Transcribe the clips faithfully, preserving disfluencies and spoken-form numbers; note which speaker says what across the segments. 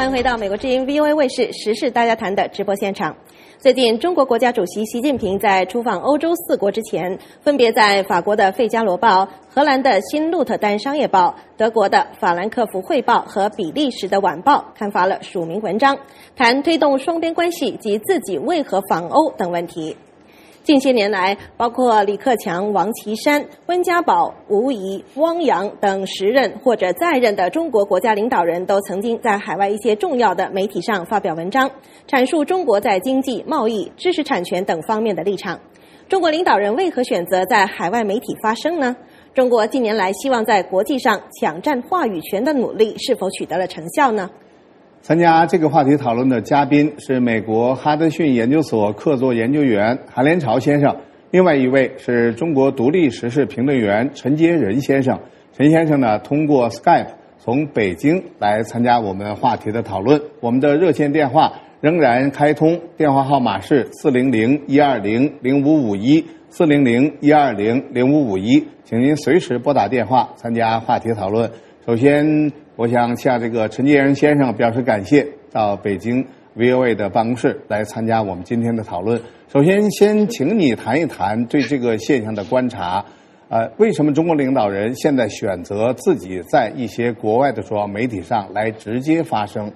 Speaker 1: 迎回到美国之音 V O A 卫视时事大家谈的直播现场。最近，中国国家主席习近平在出访欧洲四国之前，分别在法国的《费加罗报》、荷兰的《新鹿特丹商业报》、德国的《法兰克福汇报》和比利时的《晚报》刊发了署名文章，谈推动双边关系及自己为何访欧等问题。近些年来，包括李克强、王岐山、温家宝、吴仪、汪洋等时任或者在任的中国国家领导人都曾经在海外一些重要的媒体上发表文章，阐述中国在经济、贸易、知识产权等方面的立场。中国领导人为何选择在海外媒体发声呢？中国近年来希望在国际上抢占话语权的努力是否取得了成效呢？
Speaker 2: 参加这个话题讨论的嘉宾是美国哈德逊研究所客座研究员韩连朝先生，另外一位是中国独立时事评论员陈杰仁先生。陈先生呢，通过 Skype 从北京来参加我们话题的讨论。我们的热线电话仍然开通，电话号码是四零零一二零零五五一四零零一二零零五五一，请您随时拨打电话参加话题讨论。首先，我想向这个陈杰仁先生表示感谢，到北京 V O A 的办公室来参加我们今天的讨论。首先，先请你谈一谈对这个现象的观察。呃，为什么中国领导人现在选择自己在一些国外的主要媒体上来直接发声？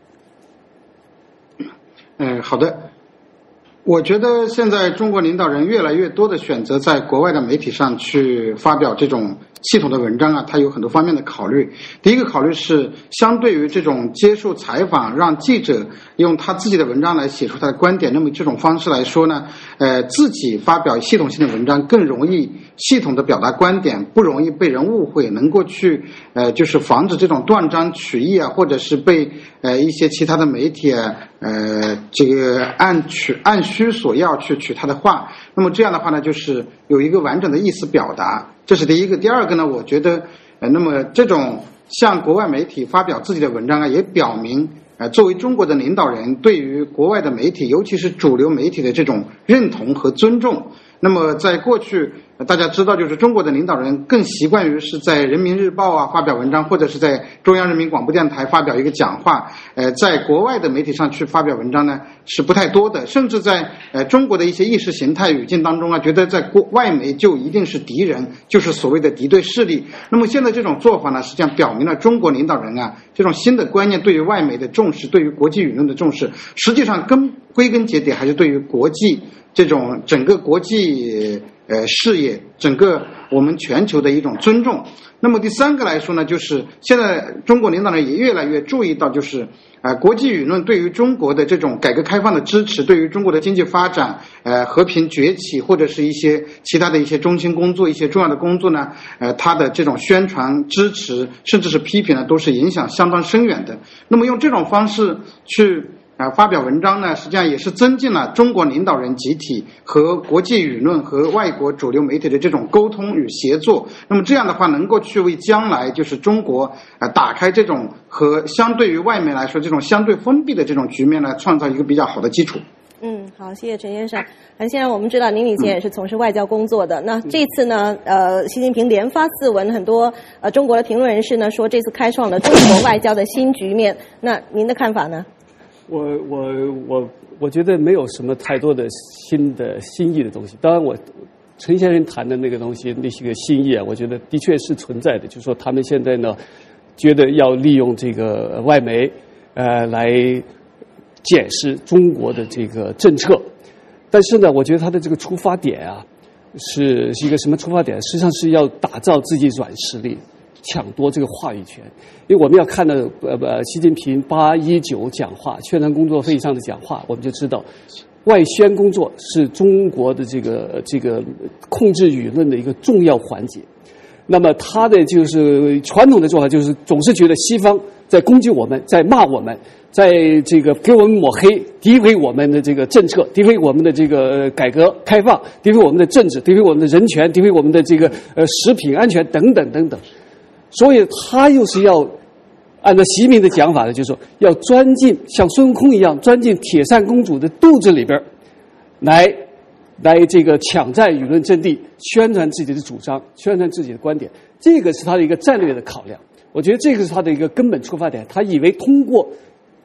Speaker 3: 嗯，好的。我觉得现在中国领导人越来越多的选择在国外的媒体上去发表这种系统的文章啊，它有很多方面的考虑。第一个考虑是，相对于这种接受采访，让记者用他自己的文章来写出他的观点，那么这种方式来说呢，呃，自己发表系统性的文章更容易系统的表达观点，不容易被人误会，能够去呃，就是防止这种断章取义啊，或者是被呃一些其他的媒体啊，呃，这个按取按需所要去取他的话。那么这样的话呢，就是有一个完整的意思表达，这是第一个。第二个呢，我觉得呃，那么这种向国外媒体发表自己的文章啊，也表明呃，作为中国的领导人对于国外的媒体，尤其是主流媒体的这种认同和尊重。那么在过去大家知道，就是中国的领导人更习惯于是在人民日报啊发表文章，或者是在中央人民广播电台发表一个讲话，呃，在国外的媒体上去发表文章呢是不太多的，甚至在呃中国的一些意识形态语境当中啊，觉得在国外媒就一定是敌人，就是所谓的敌对势力。那么现在这种做法呢，实际上表明了中国领导人啊这种新的观念对于外媒的重视，对于国际舆论的重视，实际上根归根结底还是对于国际这种整个国际呃事业，整个我们全球的一种尊重。那么第三个来说呢，就是现在中国领导人也越来越注意到，就是呃国际舆论对于中国的这种改革开放的支持，对于中国的经济发展、呃和平崛起，或者是一些其他的一些中心工作、一些重要的工作呢，呃它的这种宣传支持，甚至是批评呢，都是影响相当深远的。那么用这种方式去啊，发表文章呢，实际上也是增进了中国领导人集体和国际舆论和外国主流媒体的这种沟通与协作。那么这样的话，能够去为将来就是中国啊打开这种和相对于外面来说这种相对封闭的这种局面呢，创造一个比较好的基础。
Speaker 1: 嗯，好，谢谢陈先生。陈先生，我们知道您以前也是从事外交工作的，那这次呢，呃，习近平连发四文，很多呃中国的评论人士呢说这次开创了中国外交的新局面，那您的看法呢？
Speaker 4: 我我我我觉得没有什么太多的新的新意的东西。当然我，陈先生谈的那个东西，那些个新意啊，我觉得的确是存在的。就是说，他们现在呢，觉得要利用这个外媒，呃，来检视中国的这个政策。但是呢，我觉得他的这个出发点啊，是是一个什么出发点？实际上是要打造自己软实力，抢夺这个话语权。因为我们要看到呃呃，习近平八一九讲话、宣传工作会议上的讲话，我们就知道，外宣工作是中国的这个这个控制舆论的一个重要环节。那么他的就是传统的做法，就是总是觉得西方在攻击我们，在骂我们，在这个给我们抹黑，诋毁我们的这个政策，诋毁我们的这个改革开放，诋毁我们的政治，诋毁我们的人权，诋毁我们的这个呃食品安全等等等等。所以他又是要按照习近平的讲法呢，就是说要钻进像孙悟空一样钻进铁扇公主的肚子里边，来来这个抢占舆论阵地，宣传自己的主张，宣传自己的观点，这个是他的一个战略的考量。我觉得这个是他的一个根本出发点。他以为通过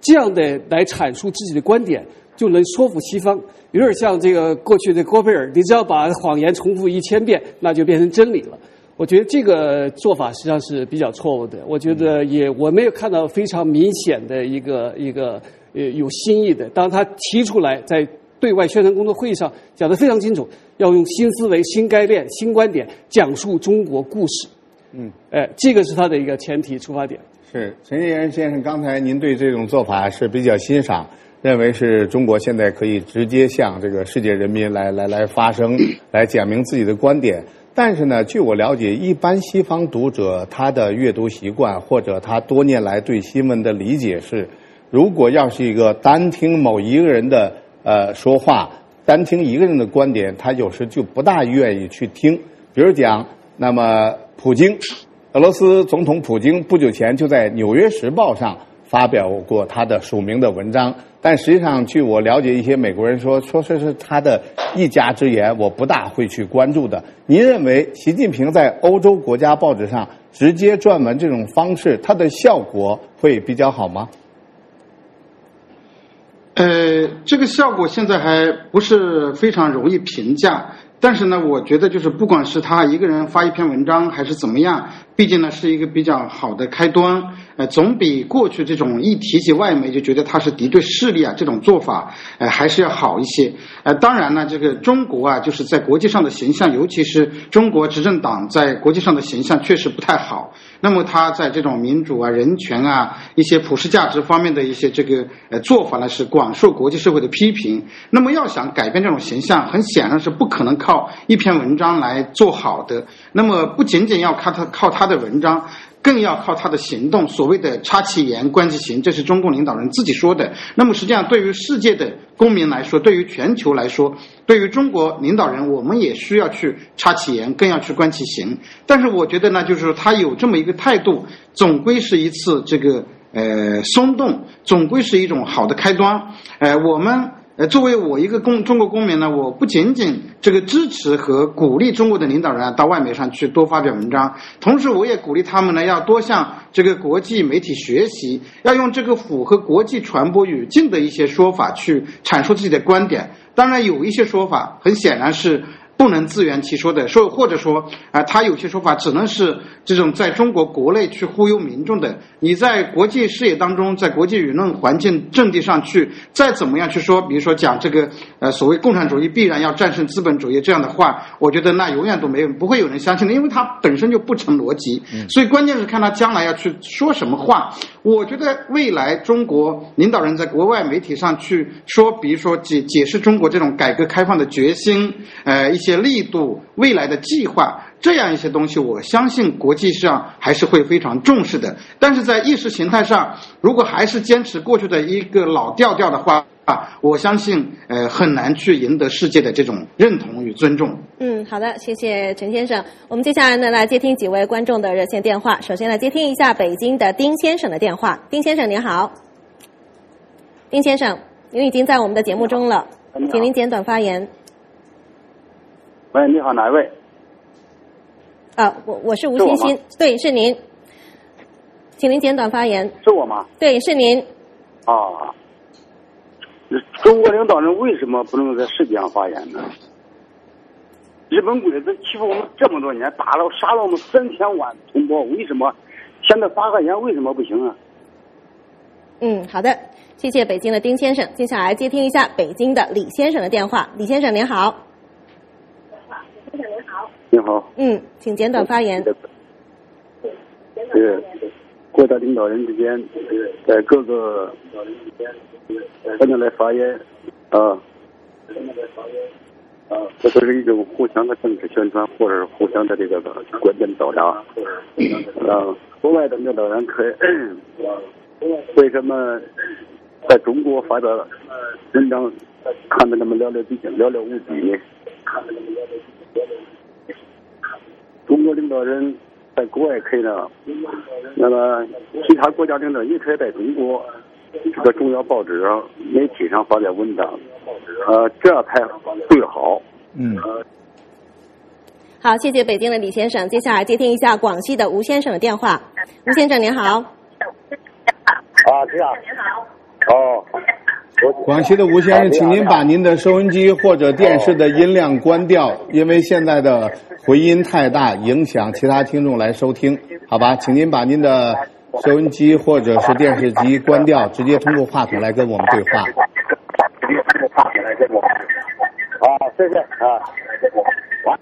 Speaker 4: 这样的来阐述自己的观点，就能说服西方。有点像这个过去的戈贝尔，你只要把谎言重复一千遍，那就变成真理了。我觉得这个做法实际上是比较错误的。我觉得也我没有看到非常明显的一个一个呃有新意的。当他提出来，在对外宣传工作会议上讲得非常清楚，要用新思维、新概念、新观点讲述中国故事。嗯，哎，这个是他的一个前提出发点。
Speaker 2: 是陈建仁先生，刚才您对这种做法是比较欣赏，认为是中国现在可以直接向这个世界人民来来来发声，来讲明自己的观点。但是呢，据我了解，一般西方读者他的阅读习惯或者他多年来对新闻的理解是，如果要是一个单听某一个人的呃说话，单听一个人的观点，他有时就不大愿意去听。比如讲，那么普京，俄罗斯总统普京不久前就在《纽约时报》上发表过他的署名的文章，但实际上据我了解，一些美国人说说这是他的一家之言，我不大会去关注的。您认为习近平在欧洲国家报纸上直接撰文这种方式，它的效果会比较好吗？
Speaker 3: 呃，这个效果现在还不是非常容易评价。但是呢，我觉得就是不管是他一个人发一篇文章还是怎么样，毕竟呢是一个比较好的开端，呃，总比过去这种一提起外媒就觉得他是敌对势力啊这种做法，呃，还是要好一些。呃，当然呢，这个中国啊，就是在国际上的形象，尤其是中国执政党在国际上的形象确实不太好。那么他在这种民主啊、人权啊、一些普世价值方面的一些这个呃做法呢，是广受国际社会的批评。那么要想改变这种形象，很显然是不可能靠一篇文章来做好的。那么不仅仅要靠他靠他的文章，更要靠他的行动，所谓的插其言观其行，这是中共领导人自己说的。那么实际上对于世界的公民来说，对于全球来说，对于中国领导人，我们也需要去插其言，更要去观其行。但是我觉得呢，就是说他有这么一个态度，总归是一次这个呃松动，总归是一种好的开端。呃，我们呃，作为我一个公中国公民呢，我不仅仅这个支持和鼓励中国的领导人啊到外媒上去多发表文章，同时我也鼓励他们呢要多向这个国际媒体学习，要用这个符合国际传播语境的一些说法去阐述自己的观点。当然有一些说法很显然是不能自圆其说的，说或者说啊、呃，他有些说法只能是这种在中国国内去忽悠民众的。你在国际视野当中，在国际舆论环境阵地上去再怎么样去说，比如说讲这个呃所谓共产主义必然要战胜资本主义这样的话，我觉得那永远都没有不会有人相信的，因为它本身就不成逻辑。所以关键是看他将来要去说什么话。我觉得未来中国领导人在国外媒体上去说，比如说解解释中国这种改革开放的决心，呃一些力度、未来的计划，这样一些东西，我相信国际上还是会非常重视的。但是在意识形态上，如果还是坚持过去的一个老调调的话，我相信呃很难去赢得世界的这种认同与尊重。
Speaker 1: 嗯，好的，谢谢陈先生。我们接下来呢来接听几位观众的热线电话。首先来接听一下北京的丁先生的电话。丁先生您好。丁先生，您已经在我们的节目中了，请您简短发言。
Speaker 5: 喂，你好，哪一位？
Speaker 1: 啊，我我是吴欣欣，对，是您，请您简短发言。
Speaker 5: 是我吗？
Speaker 1: 对，是您。
Speaker 5: 啊，中国领导人为什么不能在世界上发言呢？日本鬼子欺负我们这么多年，打了杀了我们三千万同胞，为什么现在发个言为什么不行啊？
Speaker 1: 嗯，好的，谢谢北京的丁先生。接下来接听一下北京的李先生的电话。李先生您好。
Speaker 5: 先生您好。你好。
Speaker 1: 嗯，请简短发言。
Speaker 5: 是国家领导人之间，在各个才能来发言啊，啊，这都是一种互相的政治宣传，或者是互相的这个观点表达。啊，国外的领导人可以，为什么在中国发表文章看得那么寥寥几寥寥无几呢？中国领导人在国外可以呢，那么其他国家领导人也可以在中国这个重要报纸上、媒体上发表文章，呃，这才最好。
Speaker 2: 嗯。
Speaker 1: 好，谢谢北京的李先生。接下来接听一下广西的吴先生的电话。吴先生您好。
Speaker 6: 啊，是啊。
Speaker 5: 哦。
Speaker 2: 广西的吴先生，请您把您的收音机或者电视的音量关掉，因为现在的回音太大，影响其他听众来收听，好吧？请您把您的收音机或者是电视机关掉，直接通过话筒来跟我们对话。
Speaker 5: 直接通过话筒来跟我们。好，谢谢啊。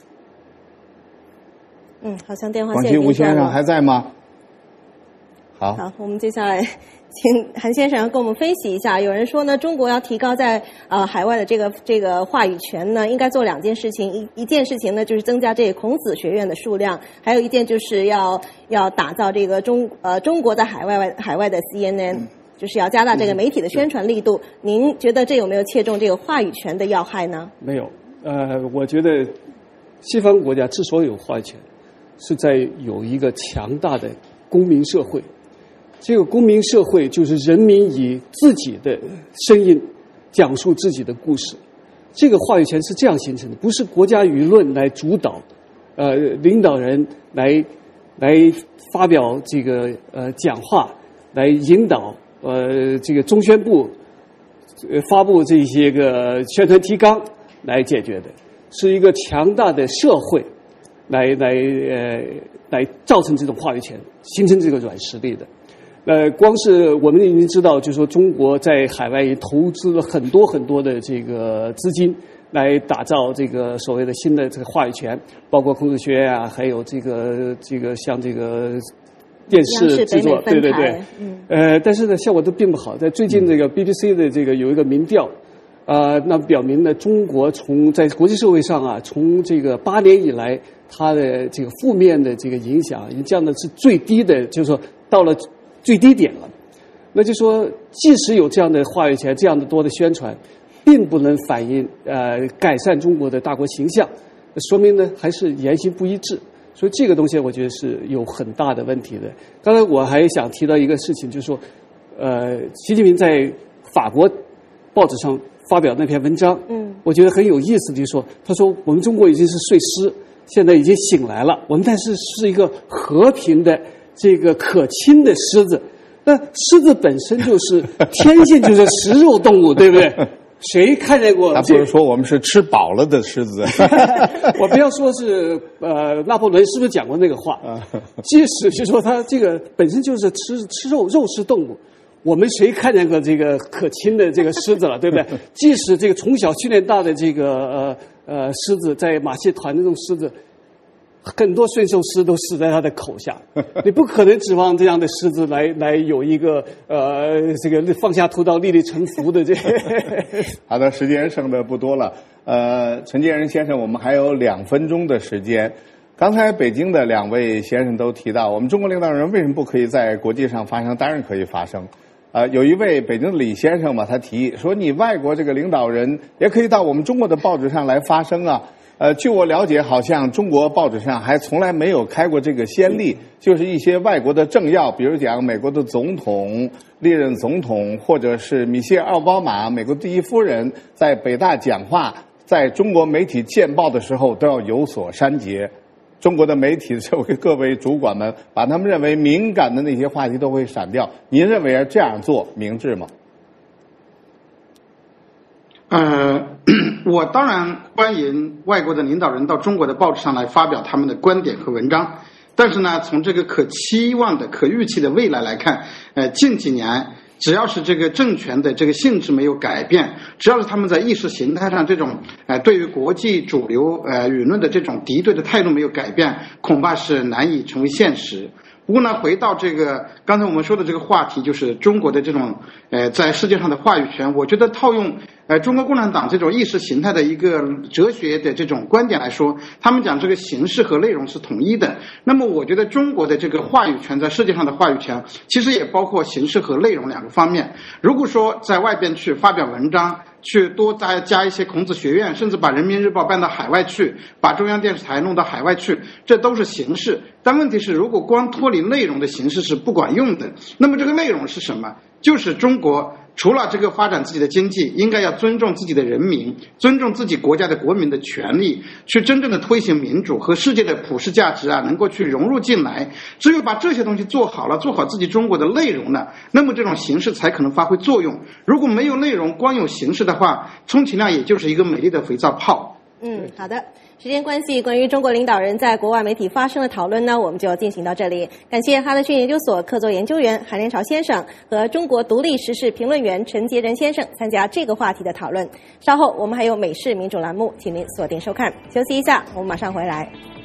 Speaker 1: 嗯，好像电话
Speaker 2: 广
Speaker 1: 线已经
Speaker 2: 西吴先生
Speaker 1: 断了。
Speaker 2: 还在吗？好，
Speaker 1: 好，我们接下来请韩先生跟我们分析一下。有人说呢，中国要提高在呃海外的这个这个话语权呢，应该做两件事情。一一件事情呢，就是增加这个孔子学院的数量；还有一件就是要要打造这个中呃中国的海外海外的 C N N，、嗯、就是要加大这个媒体的宣传力度。嗯、您觉得这有没有切中这个话语权的要害呢？
Speaker 4: 没有，呃，我觉得西方国家之所以有话语权，是在有一个强大的公民社会。这个公民社会就是人民以自己的声音讲述自己的故事，这个话语权是这样形成的，不是国家舆论来主导，呃，领导人来来发表这个呃讲话，来引导呃这个中宣部呃发布这些个宣传提纲来解决的，是一个强大的社会来来呃来造成这种话语权，形成这个软实力的。呃，光是我们已经知道，就是说中国在海外也投资了很多很多的这个资金，来打造这个所谓的新的这个话语权，包括孔子学院啊，还有这个这个像这个电视制作，对对对，嗯，呃，但是呢，效果都并不好。在最近这个 B B C 的这个有一个民调，呃，那表明呢，中国从在国际社会上啊，从这个八年以来，它的这个负面的这个影响已经降的是最低的，就是说到了最低点了。那就说，即使有这样的话语权，这样的多的宣传，并不能反映呃改善中国的大国形象，说明呢还是言行不一致。所以这个东西我觉得是有很大的问题的。刚才我还想提到一个事情，就是说，呃，习近平在法国报纸上发表那篇文章，嗯，我觉得很有意思，就是说，他说我们中国已经是睡狮，现在已经醒来了，我们但是是一个和平的。这个可亲的狮子，那狮子本身就是天性就是食肉动物，对不对？谁看见过？
Speaker 2: 他不是说我们是吃饱了的狮子。
Speaker 4: 我不要说是呃，拿破仑是不是讲过那个话？即使是说他这个本身就是吃吃肉肉食动物，我们谁看见过这个可亲的这个狮子了，对不对？即使这个从小训练大的这个呃呃狮子，在马戏团的这种狮子。很多驯兽师都死在他的口下，你不可能指望这样的狮子来来有一个呃这个放下屠刀立地成佛的这个。
Speaker 2: 好的，时间剩的不多了。呃，陈建仁先生，我们还有两分钟的时间。刚才北京的两位先生都提到，我们中国领导人为什么不可以在国际上发声？当然可以发声。呃，有一位北京的李先生嘛，他提议说，你外国这个领导人也可以到我们中国的报纸上来发声啊。呃，据我了解，好像中国报纸上还从来没有开过这个先例，就是一些外国的政要，比如讲美国的总统、历任总统，或者是米歇尔·奥巴马，美国第一夫人，在北大讲话，在中国媒体见报的时候都要有所删节。中国的媒体这位各位主管们，把他们认为敏感的那些话题都会删掉。您认为这样做明智吗？
Speaker 3: 呃，我当然欢迎外国的领导人到中国的报纸上来发表他们的观点和文章，但是呢，从这个可期望的、可预期的未来来看，呃，近几年只要是这个政权的这个性质没有改变，只要是他们在意识形态上这种呃对于国际主流呃舆论的这种敌对的态度没有改变，恐怕是难以成为现实。不过呢，回到这个刚才我们说的这个话题，就是中国的这种呃在世界上的话语权，我觉得套用呃中国共产党这种意识形态的一个哲学的这种观点来说，他们讲这个形式和内容是统一的。那么我觉得中国的这个话语权在世界上的话语权，其实也包括形式和内容两个方面。如果说在外边去发表文章，去多加加一些孔子学院，甚至把人民日报搬到海外去，把中央电视台弄到海外去，这都是形式。但问题是，如果光脱离内容的形式是不管用的，那么这个内容是什么？就是中国除了这个发展自己的经济，应该要尊重自己的人民，尊重自己国家的国民的权利，去真正的推行民主和世界的普世价值啊，能够去融入进来。只有把这些东西做好了，做好自己中国的内容呢，那么这种形式才可能发挥作用。如果没有内容，光有形式的话，充其量也就是一个美丽的肥皂泡。
Speaker 1: 嗯，好的。时间关系，关于中国领导人在国外媒体发生的讨论呢，我们就进行到这里。感谢哈德逊研究所客座研究员韩连朝先生和中国独立时事评论员陈杰仁先生参加这个话题的讨论。稍后我们还有美式民主栏目，请您锁定收看。休息一下，我们马上回来。